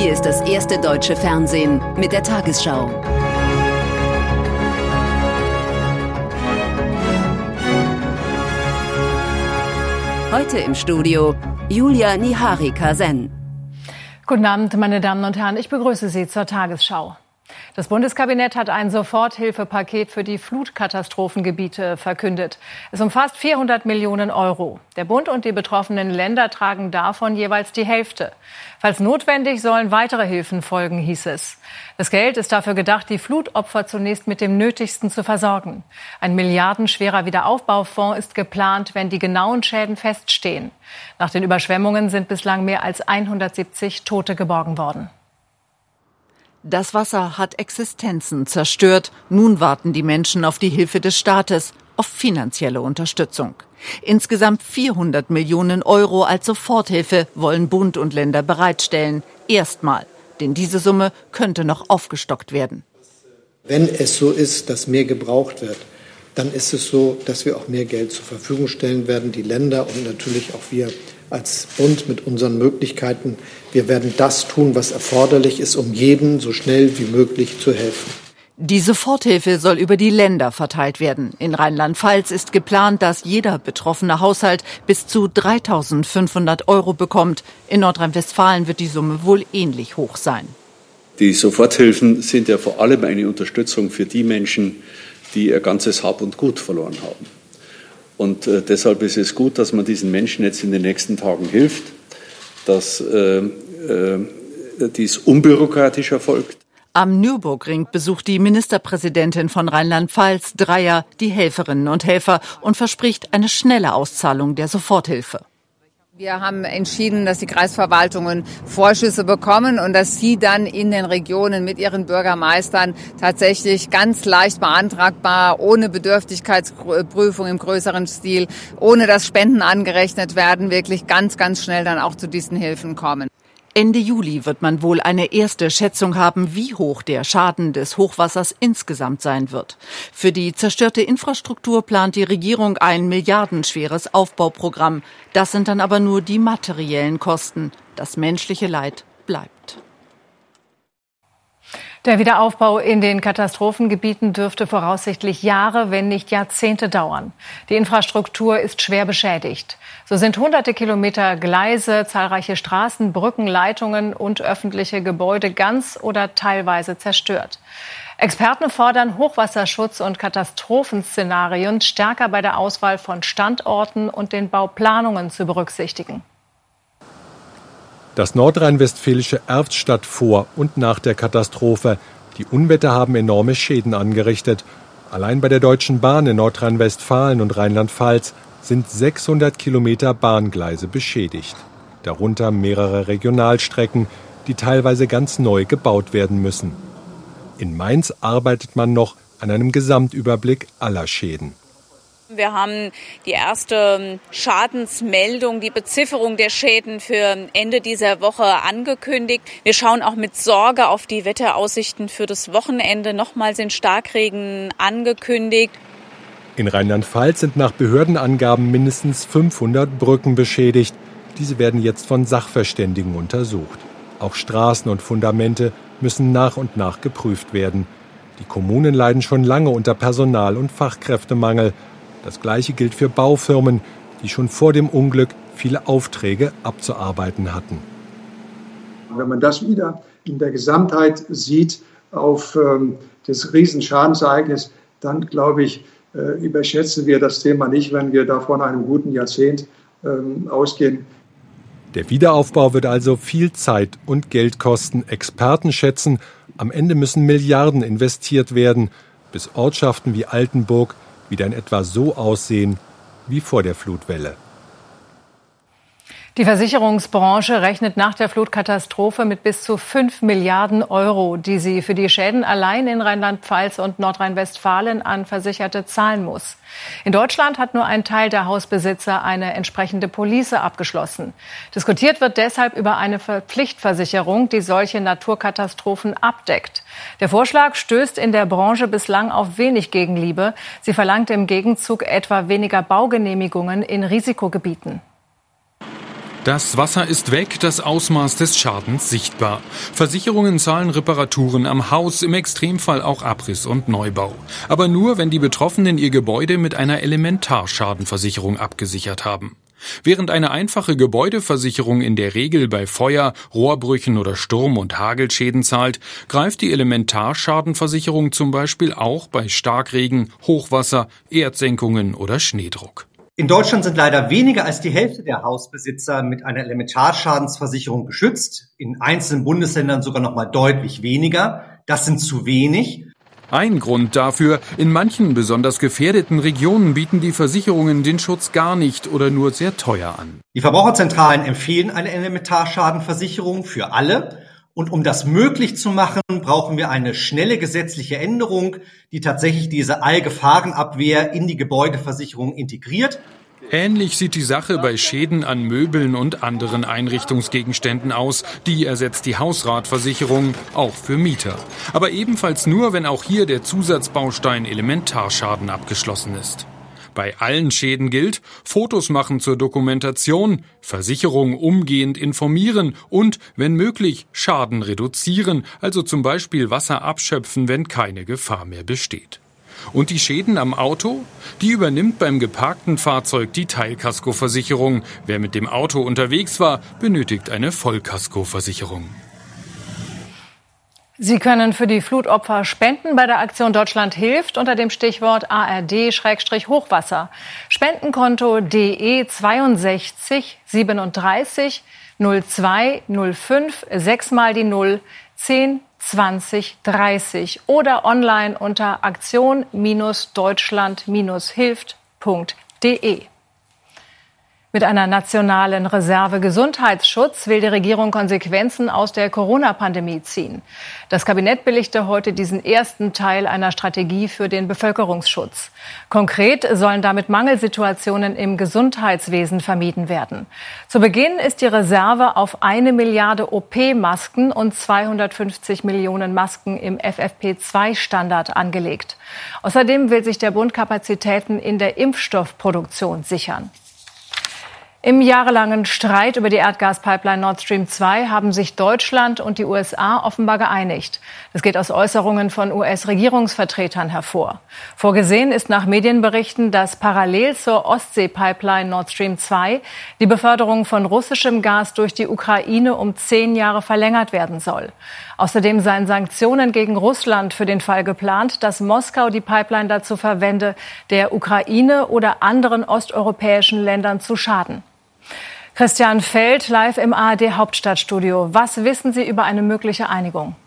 Hier ist das erste deutsche Fernsehen mit der Tagesschau. Heute im Studio Julia Niharika-Sen. Guten Abend, meine Damen und Herren. Ich begrüße Sie zur Tagesschau. Das Bundeskabinett hat ein Soforthilfepaket für die Flutkatastrophengebiete verkündet. Es umfasst 400 Millionen Euro. Der Bund und die betroffenen Länder tragen davon jeweils die Hälfte. Falls notwendig, sollen weitere Hilfen folgen, hieß es. Das Geld ist dafür gedacht, die Flutopfer zunächst mit dem Nötigsten zu versorgen. Ein milliardenschwerer Wiederaufbaufonds ist geplant, wenn die genauen Schäden feststehen. Nach den Überschwemmungen sind bislang mehr als 170 Tote geborgen worden. Das Wasser hat Existenzen zerstört. Nun warten die Menschen auf die Hilfe des Staates, auf finanzielle Unterstützung. Insgesamt 400 Millionen Euro als Soforthilfe wollen Bund und Länder bereitstellen. Erstmal, denn diese Summe könnte noch aufgestockt werden. Wenn es so ist, dass mehr gebraucht wird, dann ist es so, dass wir auch mehr Geld zur Verfügung stellen werden, die Länder und natürlich auch wir als Bund mit unseren Möglichkeiten. Wir werden das tun, was erforderlich ist, um jedem so schnell wie möglich zu helfen. Die Soforthilfe soll über die Länder verteilt werden. In Rheinland-Pfalz ist geplant, dass jeder betroffene Haushalt bis zu 3.500 Euro bekommt. In Nordrhein-Westfalen wird die Summe wohl ähnlich hoch sein. Die Soforthilfen sind ja vor allem eine Unterstützung für die Menschen, die ihr ganzes Hab und Gut verloren haben. Und deshalb ist es gut, dass man diesen Menschen jetzt in den nächsten Tagen hilft, dass dies unbürokratisch erfolgt. Am Nürburgring besucht die Ministerpräsidentin von Rheinland-Pfalz, Dreyer, die Helferinnen und Helfer und verspricht eine schnelle Auszahlung der Soforthilfe. Wir haben entschieden, dass die Kreisverwaltungen Vorschüsse bekommen und dass sie dann in den Regionen mit ihren Bürgermeistern tatsächlich ganz leicht beantragbar, ohne Bedürftigkeitsprüfung im größeren Stil, ohne dass Spenden angerechnet werden, wirklich ganz, ganz schnell dann auch zu diesen Hilfen kommen. Ende Juli wird man wohl eine erste Schätzung haben, wie hoch der Schaden des Hochwassers insgesamt sein wird. Für die zerstörte Infrastruktur plant die Regierung ein milliardenschweres Aufbauprogramm. Das sind dann aber nur die materiellen Kosten. Das menschliche Leid bleibt. Der Wiederaufbau in den Katastrophengebieten dürfte voraussichtlich Jahre, wenn nicht Jahrzehnte dauern. Die Infrastruktur ist schwer beschädigt. So sind hunderte Kilometer Gleise, zahlreiche Straßen, Brücken, Leitungen und öffentliche Gebäude ganz oder teilweise zerstört. Experten fordern, Hochwasserschutz und Katastrophenszenarien stärker bei der Auswahl von Standorten und den Bauplanungen zu berücksichtigen. Das Nordrhein-Westfälische Erftstadt vor und nach der Katastrophe. Die Unwetter haben enorme Schäden angerichtet. Allein bei der Deutschen Bahn in Nordrhein-Westfalen und Rheinland-Pfalz sind 600 Kilometer Bahngleise beschädigt. Darunter mehrere Regionalstrecken, die teilweise ganz neu gebaut werden müssen. In Mainz arbeitet man noch an einem Gesamtüberblick aller Schäden. Wir haben die erste Schadensmeldung, die Bezifferung der Schäden für Ende dieser Woche angekündigt. Wir schauen auch mit Sorge auf die Wetteraussichten für das Wochenende. Nochmal sind Starkregen angekündigt. In Rheinland-Pfalz sind nach Behördenangaben mindestens 500 Brücken beschädigt. Diese werden jetzt von Sachverständigen untersucht. Auch Straßen und Fundamente müssen nach und nach geprüft werden. Die Kommunen leiden schon lange unter Personal- und Fachkräftemangel. Das Gleiche gilt für Baufirmen, die schon vor dem Unglück viele Aufträge abzuarbeiten hatten. Wenn man das wieder in der Gesamtheit sieht auf das Riesenschadensereignis, dann glaube ich, überschätzen wir das Thema nicht, wenn wir da von einem guten Jahrzehnt ausgehen. Der Wiederaufbau wird also viel Zeit und Geld kosten. Experten schätzen, am Ende müssen Milliarden investiert werden, bis Ortschaften wie Altenburg wieder in etwa so aussehen wie vor der Flutwelle. Die Versicherungsbranche rechnet nach der Flutkatastrophe mit bis zu 5 Milliarden Euro, die sie für die Schäden allein in Rheinland-Pfalz und Nordrhein-Westfalen an Versicherte zahlen muss. In Deutschland hat nur ein Teil der Hausbesitzer eine entsprechende Police abgeschlossen. Diskutiert wird deshalb über eine Pflichtversicherung, die solche Naturkatastrophen abdeckt. Der Vorschlag stößt in der Branche bislang auf wenig Gegenliebe. Sie verlangt im Gegenzug etwa weniger Baugenehmigungen in Risikogebieten. Das Wasser ist weg, das Ausmaß des Schadens sichtbar. Versicherungen zahlen Reparaturen am Haus, im Extremfall auch Abriss und Neubau. Aber nur, wenn die Betroffenen ihr Gebäude mit einer Elementarschadenversicherung abgesichert haben. Während eine einfache Gebäudeversicherung in der Regel bei Feuer, Rohrbrüchen oder Sturm- und Hagelschäden zahlt, greift die Elementarschadenversicherung zum Beispiel auch bei Starkregen, Hochwasser, Erdsenkungen oder Schneedruck. In Deutschland sind leider weniger als die Hälfte der Hausbesitzer mit einer Elementarschadensversicherung geschützt. In einzelnen Bundesländern sogar noch mal deutlich weniger. Das sind zu wenig. Ein Grund dafür, in manchen besonders gefährdeten Regionen bieten die Versicherungen den Schutz gar nicht oder nur sehr teuer an. Die Verbraucherzentralen empfehlen eine Elementarschadenversicherung für alle. Und um das möglich zu machen, brauchen wir eine schnelle gesetzliche Änderung, die tatsächlich diese Allgefahrenabwehr in die Gebäudeversicherung integriert. Ähnlich sieht die Sache bei Schäden an Möbeln und anderen Einrichtungsgegenständen aus. Die ersetzt die Hausratversicherung, auch für Mieter. Aber ebenfalls nur, wenn auch hier der Zusatzbaustein Elementarschaden abgeschlossen ist. Bei allen Schäden gilt, Fotos machen zur Dokumentation, Versicherung umgehend informieren und, wenn möglich, Schaden reduzieren, also zum Beispiel Wasser abschöpfen, wenn keine Gefahr mehr besteht. Und die Schäden am Auto? Die übernimmt beim geparkten Fahrzeug die Teilkaskoversicherung. Wer mit dem Auto unterwegs war, benötigt eine Vollkaskoversicherung. Sie können für die Flutopfer spenden bei der Aktion Deutschland hilft unter dem Stichwort ARD-Hochwasser. Spendenkonto DE 62 37 02 05 6 mal die 0 10 20 30 oder online unter aktion-deutschland-hilft.de. Mit einer nationalen Reserve Gesundheitsschutz will die Regierung Konsequenzen aus der Corona-Pandemie ziehen. Das Kabinett billigte heute diesen ersten Teil einer Strategie für den Bevölkerungsschutz. Konkret sollen damit Mangelsituationen im Gesundheitswesen vermieden werden. Zu Beginn ist die Reserve auf 1 Milliarde OP-Masken und 250 Millionen Masken im FFP2-Standard angelegt. Außerdem will sich der Bund Kapazitäten in der Impfstoffproduktion sichern. Im jahrelangen Streit über die Erdgaspipeline Nord Stream 2 haben sich Deutschland und die USA offenbar geeinigt. Das geht aus Äußerungen von US-Regierungsvertretern hervor. Vorgesehen ist nach Medienberichten, dass parallel zur Ostsee-Pipeline Nord Stream 2 die Beförderung von russischem Gas durch die Ukraine um 10 Jahre verlängert werden soll. Außerdem seien Sanktionen gegen Russland für den Fall geplant, dass Moskau die Pipeline dazu verwende, der Ukraine oder anderen osteuropäischen Ländern zu schaden. Christian Feld, live im ARD-Hauptstadtstudio. Was wissen Sie über eine mögliche Einigung?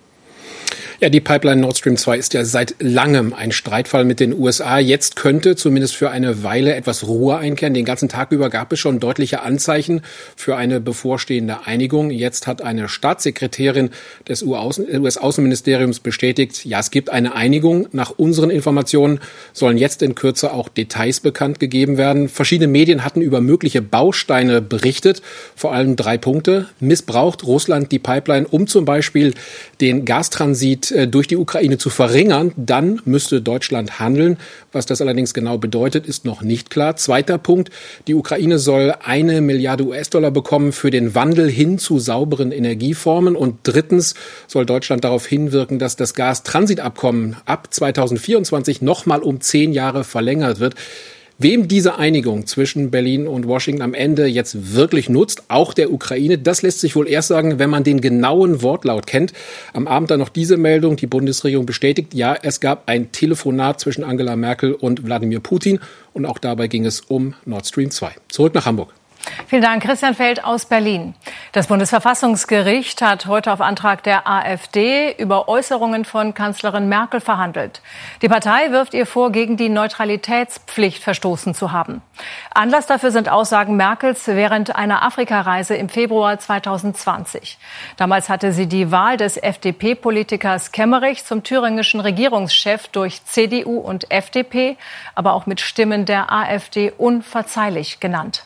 Ja, die Pipeline Nord Stream 2 ist ja seit langem ein Streitfall mit den USA. Jetzt könnte zumindest für eine Weile etwas Ruhe einkehren. Den ganzen Tag über gab es schon deutliche Anzeichen für eine bevorstehende Einigung. Jetzt hat eine Staatssekretärin des US-Außenministeriums bestätigt, ja, es gibt eine Einigung. Nach unseren Informationen sollen jetzt in Kürze auch Details bekannt gegeben werden. Verschiedene Medien hatten über mögliche Bausteine berichtet, vor allem 3 Punkte. Missbraucht Russland die Pipeline, um zum Beispiel den Gastransit durch die Ukraine zu verringern, dann müsste Deutschland handeln. Was das allerdings genau bedeutet, ist noch nicht klar. 2. Punkt, die Ukraine soll 1 Milliarde US-Dollar bekommen für den Wandel hin zu sauberen Energieformen. Und 3. soll Deutschland darauf hinwirken, dass das Gastransitabkommen ab 2024 nochmal um 10 Jahre verlängert wird. Wem diese Einigung zwischen Berlin und Washington am Ende jetzt wirklich nutzt, auch der Ukraine, das lässt sich wohl erst sagen, wenn man den genauen Wortlaut kennt. Am Abend dann noch diese Meldung, die Bundesregierung bestätigt, ja, es gab ein Telefonat zwischen Angela Merkel und Wladimir Putin und auch dabei ging es um Nord Stream 2. Zurück nach Hamburg. Vielen Dank, Christian Feld aus Berlin. Das Bundesverfassungsgericht hat heute auf Antrag der AfD über Äußerungen von Kanzlerin Merkel verhandelt. Die Partei wirft ihr vor, gegen die Neutralitätspflicht verstoßen zu haben. Anlass dafür sind Aussagen Merkels während einer Afrikareise im Februar 2020. Damals hatte sie die Wahl des FDP-Politikers Kemmerich zum thüringischen Regierungschef durch CDU und FDP, aber auch mit Stimmen der AfD unverzeihlich genannt.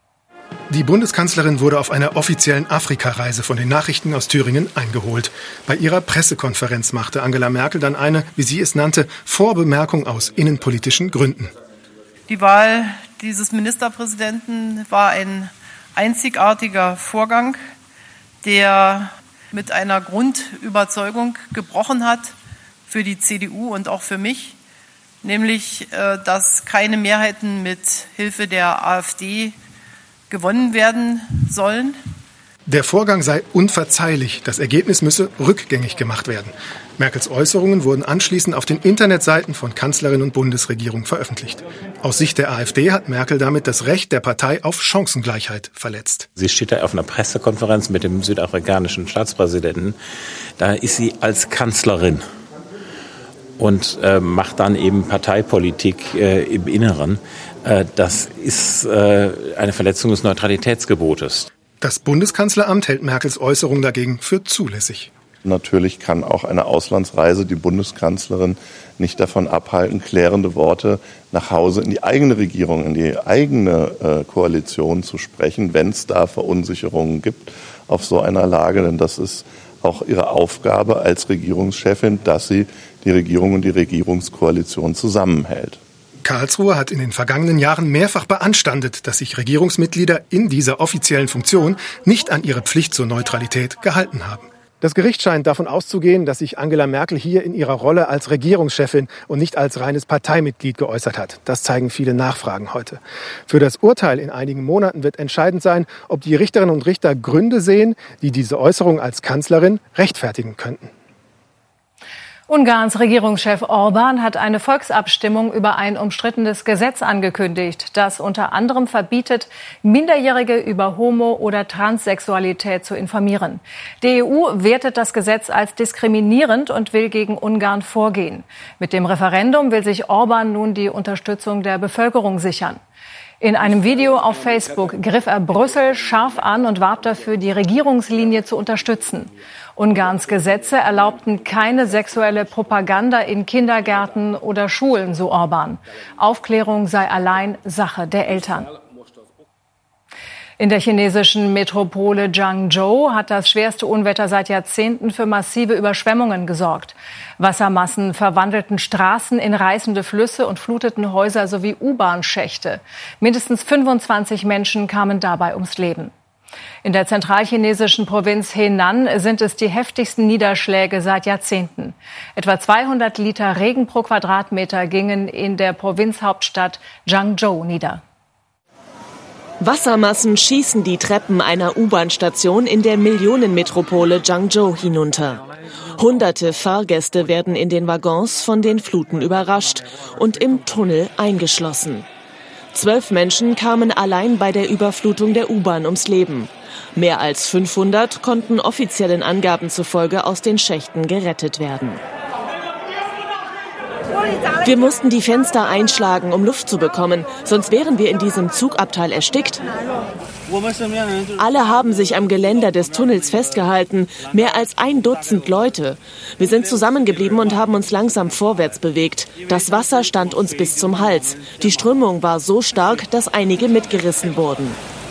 Die Bundeskanzlerin wurde auf einer offiziellen Afrikareise von den Nachrichten aus Thüringen eingeholt. Bei ihrer Pressekonferenz machte Angela Merkel dann eine, wie sie es nannte, Vorbemerkung aus innenpolitischen Gründen. Die Wahl dieses Ministerpräsidenten war ein einzigartiger Vorgang, der mit einer Grundüberzeugung gebrochen hat für die CDU und auch für mich, nämlich, dass keine Mehrheiten mit Hilfe der AfD gewonnen werden sollen. Der Vorgang sei unverzeihlich. Das Ergebnis müsse rückgängig gemacht werden. Merkels Äußerungen wurden anschließend auf den Internetseiten von Kanzlerin und Bundesregierung veröffentlicht. Aus Sicht der AfD hat Merkel damit das Recht der Partei auf Chancengleichheit verletzt. Sie steht da auf einer Pressekonferenz mit dem südafrikanischen Staatspräsidenten. Da ist sie als Kanzlerin und macht dann eben Parteipolitik im Inneren. Das ist eine Verletzung des Neutralitätsgebotes. Das Bundeskanzleramt hält Merkels Äußerung dagegen für zulässig. Natürlich kann auch eine Auslandsreise die Bundeskanzlerin nicht davon abhalten, klärende Worte nach Hause in die eigene Regierung, in die eigene Koalition zu sprechen, wenn es da Verunsicherungen gibt auf so einer Lage. Denn das ist auch ihre Aufgabe als Regierungschefin, dass sie die Regierung und die Regierungskoalition zusammenhält. Karlsruhe hat in den vergangenen Jahren mehrfach beanstandet, dass sich Regierungsmitglieder in dieser offiziellen Funktion nicht an ihre Pflicht zur Neutralität gehalten haben. Das Gericht scheint davon auszugehen, dass sich Angela Merkel hier in ihrer Rolle als Regierungschefin und nicht als reines Parteimitglied geäußert hat. Das zeigen viele Nachfragen heute. Für das Urteil in einigen Monaten wird entscheidend sein, ob die Richterinnen und Richter Gründe sehen, die diese Äußerung als Kanzlerin rechtfertigen könnten. Ungarns Regierungschef Orbán hat eine Volksabstimmung über ein umstrittenes Gesetz angekündigt, das unter anderem verbietet, Minderjährige über Homo- oder Transsexualität zu informieren. Die EU wertet das Gesetz als diskriminierend und will gegen Ungarn vorgehen. Mit dem Referendum will sich Orbán nun die Unterstützung der Bevölkerung sichern. In einem Video auf Facebook griff er Brüssel scharf an und warb dafür, die Regierungslinie zu unterstützen. Ungarns Gesetze erlaubten keine sexuelle Propaganda in Kindergärten oder Schulen, so Orbán. Aufklärung sei allein Sache der Eltern. In der chinesischen Metropole Guangzhou hat das schwerste Unwetter seit Jahrzehnten für massive Überschwemmungen gesorgt. Wassermassen verwandelten Straßen in reißende Flüsse und fluteten Häuser sowie U-Bahn-Schächte. Mindestens 25 Menschen kamen dabei ums Leben. In der zentralchinesischen Provinz Henan sind es die heftigsten Niederschläge seit Jahrzehnten. Etwa 200 Liter Regen pro Quadratmeter gingen in der Provinzhauptstadt Guangzhou nieder. Wassermassen schießen die Treppen einer U-Bahn-Station in der Millionenmetropole Guangzhou hinunter. Hunderte Fahrgäste werden in den Waggons von den Fluten überrascht und im Tunnel eingeschlossen. 12 Menschen kamen allein bei der Überflutung der U-Bahn ums Leben. Mehr als 500 konnten offiziellen Angaben zufolge aus den Schächten gerettet werden. Wir mussten die Fenster einschlagen, um Luft zu bekommen, sonst wären wir in diesem Zugabteil erstickt. Alle haben sich am Geländer des Tunnels festgehalten, mehr als 1 Dutzend Leute. Wir sind zusammengeblieben und haben uns langsam vorwärts bewegt. Das Wasser stand uns bis zum Hals. Die Strömung war so stark, dass einige mitgerissen wurden.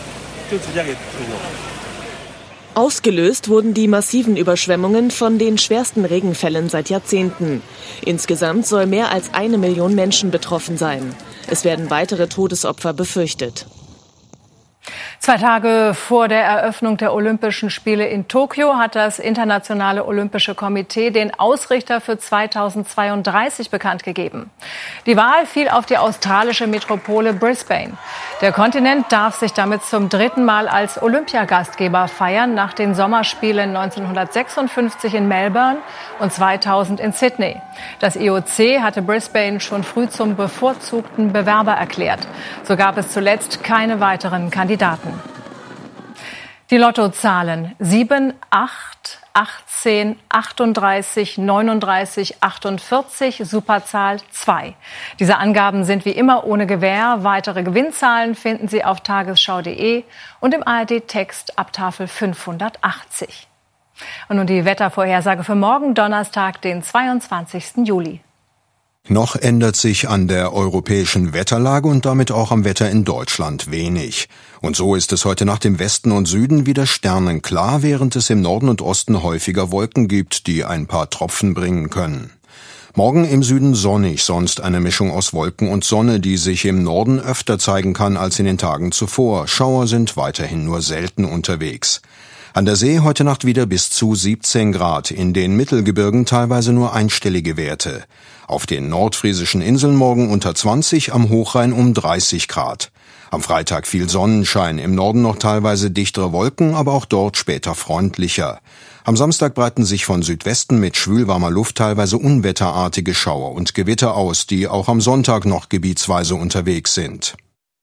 Ausgelöst wurden die massiven Überschwemmungen von den schwersten Regenfällen seit Jahrzehnten. Insgesamt soll mehr als 1 Million Menschen betroffen sein. Es werden weitere Todesopfer befürchtet. 2 Tage vor der Eröffnung der Olympischen Spiele in Tokio hat das Internationale Olympische Komitee den Ausrichter für 2032 bekannt gegeben. Die Wahl fiel auf die australische Metropole Brisbane. Der Kontinent darf sich damit zum 3. Mal als Olympiagastgeber feiern, nach den Sommerspielen 1956 in Melbourne und 2000 in Sydney. Das IOC hatte Brisbane schon früh zum bevorzugten Bewerber erklärt. So gab es zuletzt keine weiteren Kandidaten. Die Lottozahlen 7, 8, 18, 38, 39, 48, Superzahl 2. Diese Angaben sind wie immer ohne Gewähr. Weitere Gewinnzahlen finden Sie auf tagesschau.de und im ARD-Text ab Tafel 580. Und nun die Wettervorhersage für morgen, Donnerstag, den 22. Juli. Noch ändert sich an der europäischen Wetterlage und damit auch am Wetter in Deutschland wenig. Und so ist es heute Nacht im Westen und Süden wieder sternenklar, während es im Norden und Osten häufiger Wolken gibt, die ein paar Tropfen bringen können. Morgen im Süden sonnig, sonst eine Mischung aus Wolken und Sonne, die sich im Norden öfter zeigen kann als in den Tagen zuvor. Schauer sind weiterhin nur selten unterwegs. An der See heute Nacht wieder bis zu 17 Grad, in den Mittelgebirgen teilweise nur einstellige Werte. Auf den nordfriesischen Inseln morgen unter 20, am Hochrhein um 30 Grad. Am Freitag viel Sonnenschein, im Norden noch teilweise dichtere Wolken, aber auch dort später freundlicher. Am Samstag breiten sich von Südwesten mit schwülwarmer Luft teilweise unwetterartige Schauer und Gewitter aus, die auch am Sonntag noch gebietsweise unterwegs sind.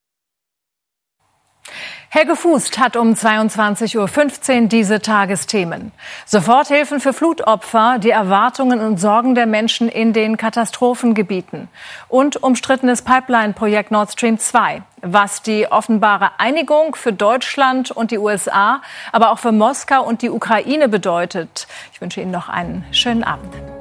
Helge Fußt hat um 22:15 Uhr diese Tagesthemen. Soforthilfen für Flutopfer, die Erwartungen und Sorgen der Menschen in den Katastrophengebieten und umstrittenes Pipeline-Projekt Nord Stream 2. Was die offenbare Einigung für Deutschland und die USA, aber auch für Moskau und die Ukraine bedeutet. Ich wünsche Ihnen noch einen schönen Abend.